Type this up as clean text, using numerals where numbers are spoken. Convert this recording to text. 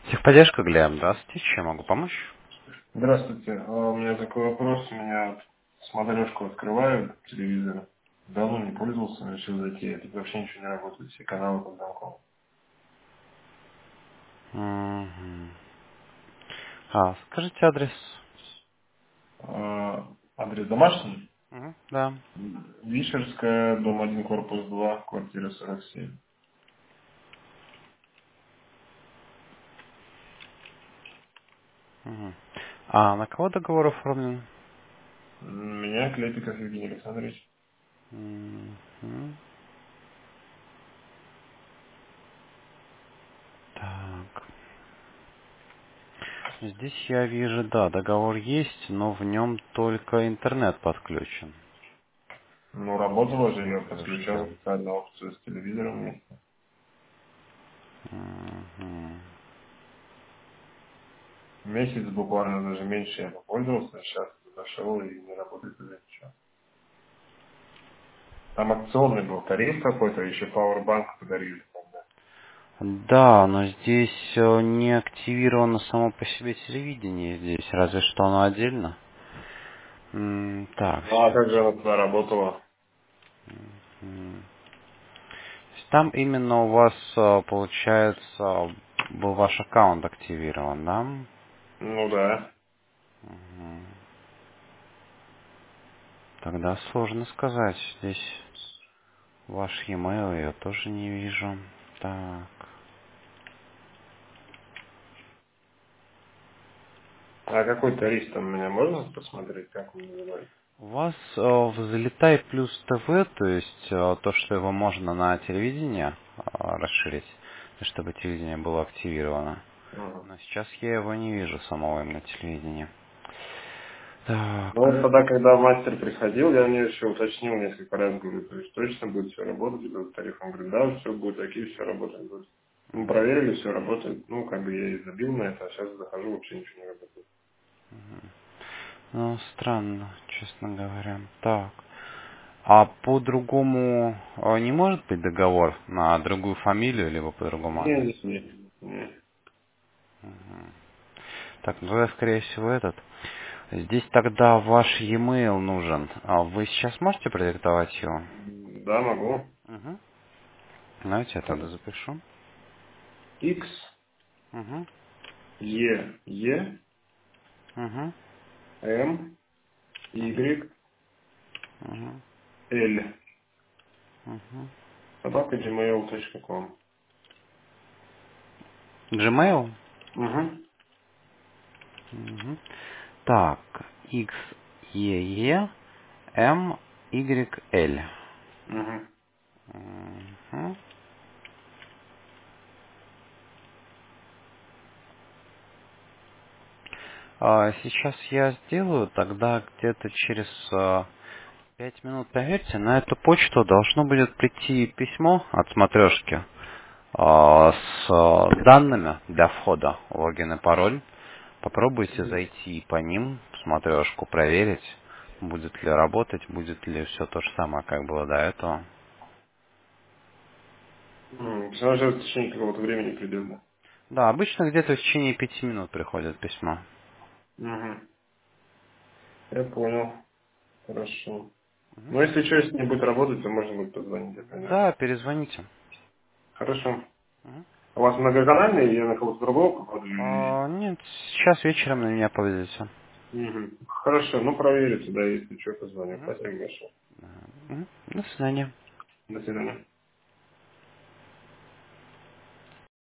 Техподдержка, Глеб, здравствуйте, чем могу помочь? Здравствуйте. У меня такой вопрос. У меня смотрешку открываю телевизор. Давно не пользовался, решил зайти. Тут вообще ничего не работает. Все каналы под замком. Мгм. Скажите адрес. Адрес домашний. Да. Вишерская, дом 1, корпус 2, квартира 47. Мгм. На кого договор оформлен? Меня Клепиков Евгений Александрович. Мгм. Так. Здесь я вижу, да, договор есть, но в нем только интернет подключен. Ну, работала же, я подключал Поддержка. специально опцию с телевизором вместе. Мгм. Месяц буквально, даже меньше я попользовался. Сейчас зашел и не работает уже ничего. Там акционный был тариф какой-то, еще Powerbank подарили. Да, но здесь не активировано само по себе телевидение здесь, разве что оно отдельно. Так, Ну а как же она туда работала? м. Там именно у вас, получается, был ваш аккаунт активирован, да? Ну да. Мгм. Тогда сложно сказать. Здесь ваш e-mail я тоже не вижу. Так. А какой тариф там у меня можно посмотреть, как он называется? У вас в Залетай плюс ТВ, то есть то, что его можно на телевидение расширить, чтобы телевидение было активировано. Ага. Но сейчас я его не вижу самого именно телевидения. Так. Ну вот тогда, когда мастер приходил, я мне еще уточнил несколько раз, говорю, то есть точно будет все работать, этот тариф. Он говорит, да, все будет окей, все работать будет. Мы проверили, все работает. Ну, как бы я и забил на это, а сейчас захожу, вообще ничего не работает. Ну, странно, честно говоря. Так. А по-другому не может быть договор на другую фамилию, либо по другому Не, адресу? не, не, не. Так, ну я, скорее всего, этот. Здесь тогда ваш e-mail нужен. Вы сейчас можете продиктовать его? Да, могу. Угу. Давайте я тогда запишу. X, Угу. E, Угу. M, Угу. Y, Угу. L. Угу. Собака gmail.com. Gmail? Угу. Угу. Так, X, E, E, M, Y, L. Угу. Мгм. Сейчас я сделаю, тогда где-то через 5 минут, поверьте, на эту почту должно будет прийти письмо от смотрешки с данными для входа, логин и пароль. Попробуйте зайти по ним в смотрешку, проверить, будет ли работать, будет ли все то же самое, как было до этого. Все равно в течение какого-то времени придет, да? Да, обычно где-то в течение 5 минут приходит письмо. Угу. Я понял. Хорошо. Мгм. Ну, если что, если не будет работать, то можно будет позвонить опять, да? Да, перезвоните. Хорошо. Мгм. А у вас многоканальный, я на кого-то другого попаду или... Нет, сейчас вечером на меня повезете. Мгм. Хорошо, ну проверите, да, если что, позвоню. Мгм. Спасибо большое. До свидания. До свидания.